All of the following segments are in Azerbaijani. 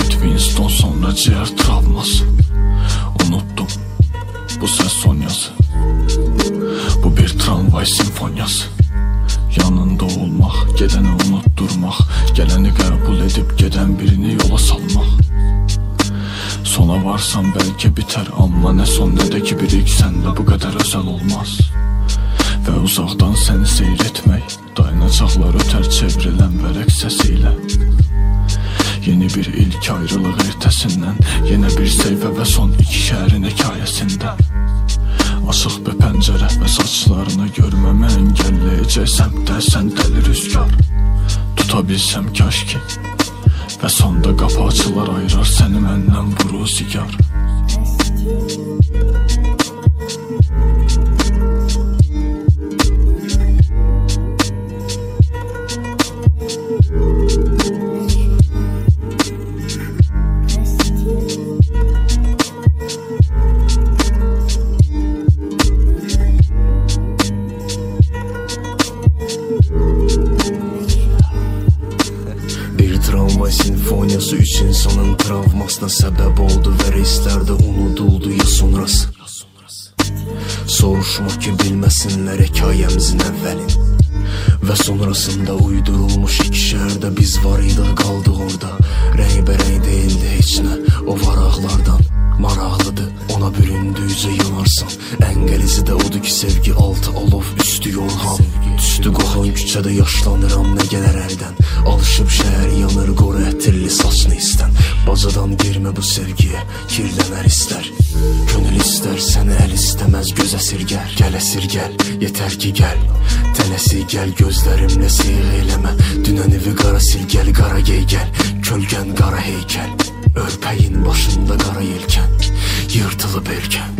Red Winston, sonra ciğer travması. Unuttum, bu ses Sonyası. Bu bir tramvay simfonyası. Yanında olmak, gedəni unutturmaq, gələni qəbul edib gedən birini yola salmaq. Sona varsan bəlkə bitər, amma nə son nə də ki bir ilk səndə bu qədər özəl olmaz. Və uzaqdan səni seyr etmək, dayanacaqlar ötər çevrilən vərəq səsiylə. Yeni bir ilk ayrılıq ertəsindən, yenə bir seyfə və son iki şəhərin hekayəsində. Açıq bir pəncərə və saçlarını görməmə əngəlləyəcək səmtdə sən dəli rüzgar. Tuta bilsəm kaş ki, və sonda qapı açılar ayırar səni məndən bu ruzigar. Travma sinfoniyası üç insanın travmasına səbəb oldu və reislərdə unuduldu ya sonrası. Soruşmaq ki bilməsinlər hekayəmizin əvvəlin və sonrasında uydurulmuş iki şəhərdə biz var idik, qaldıq orada. Rəngbərəng deyildi heç nə o varaqlardan. Maraqlıdır, ona büründüyücə yanarsan. Ən qəlizi də odur ki sevgi altı alov, üstü yorğan. Üstü qoxan küçədə yaşlanıram nə gələr əldən. Alışıb şəhər yanır, qoru ətirli saçını istən. Bacadan girmə bu sevgiyə, kirlənər istər. Könül istər, səni əl istəməz, göz əsirgər. Gəl əsirgəl, yetər ki gəl. Tələsi gəl, gözlərimlə sıyıq eləmə. Dünənivi qara silgəl, qara geygəl. Kölgən qara heykəl. Örpəyin başında qara yelkən, yırtılıb erkən.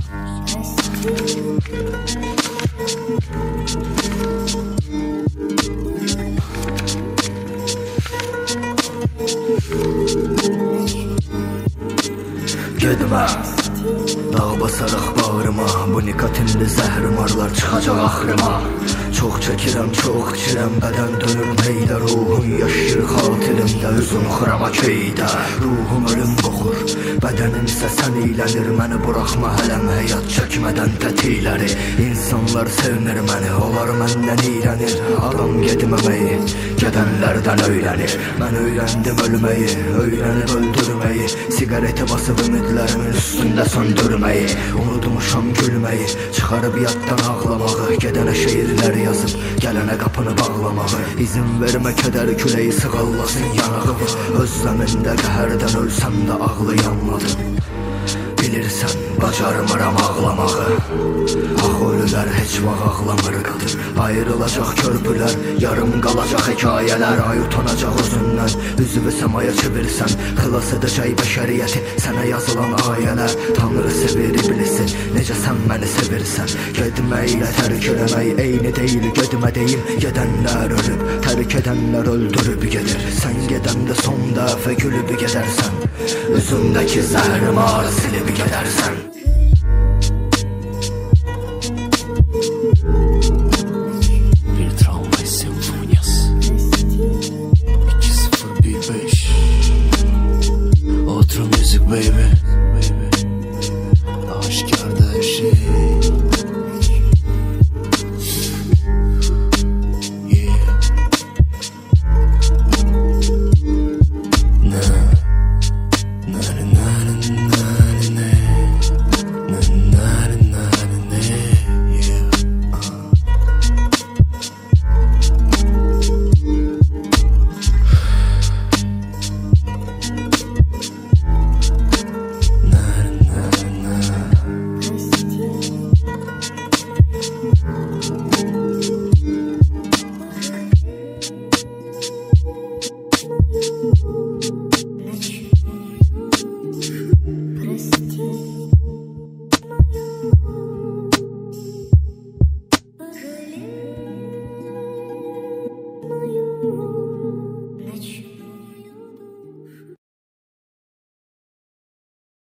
Gedmə, dağ basaraq bağrıma. Bu nikotinli zəhrimarlar çıxacaq axrıma. Çox çəkirəm, çox içirəm, bədən dönür meylə. Ruhum yaşayır xatirimdə, üzüm xırama keydə. Ruhum ölüm qoxur, bədənim isə sən iylənir. Məni buraxma hələm həyat çəkmədən tətikləri. İnsanlar sevmir məni, onlar məndən iylənir. Adam gedməməyi, gedənlərdən öyrənir. Mən öyrəndim ölməyi, öyrənib öldürməyi. Sigareti basıb ümidlərimin üstündə söndürməyi. Unutmuşam gülməyi, çıxarıb yaddan ağlamağı. Gedənə şeirlər yazıb, gələnə qapını bağlamağı. İzin vermə kədər küləyi sığallasın yanağımı. Özləmində qəhərdən ölsəm də ağlayanmadım. Bilirsən, bacarmıram ağlamağı. Ağ ölülər heç vaxt ağlamır qadın. Ayrılacaq körpülər, yarım qalacaq hekayələr. Ay utanacaq özündən, üzvü səmaya çevirsən. Xilas edəcək bəşəriyyəti, sənə yazılan ayələr. Tanrı sevir iblisi, necə sən məni sevirsən. Gedməklə tərk eləmək eyni deyil, gedmə deyim. Gedənlər ölüb, tərk edənlər öldürüb gedir. Sən gedəndə son dəfə gülüb gedərsən. Üzümdəki zəhrimar silib gedərsən. Bir travma simfoniyası 2015 Outro music baby.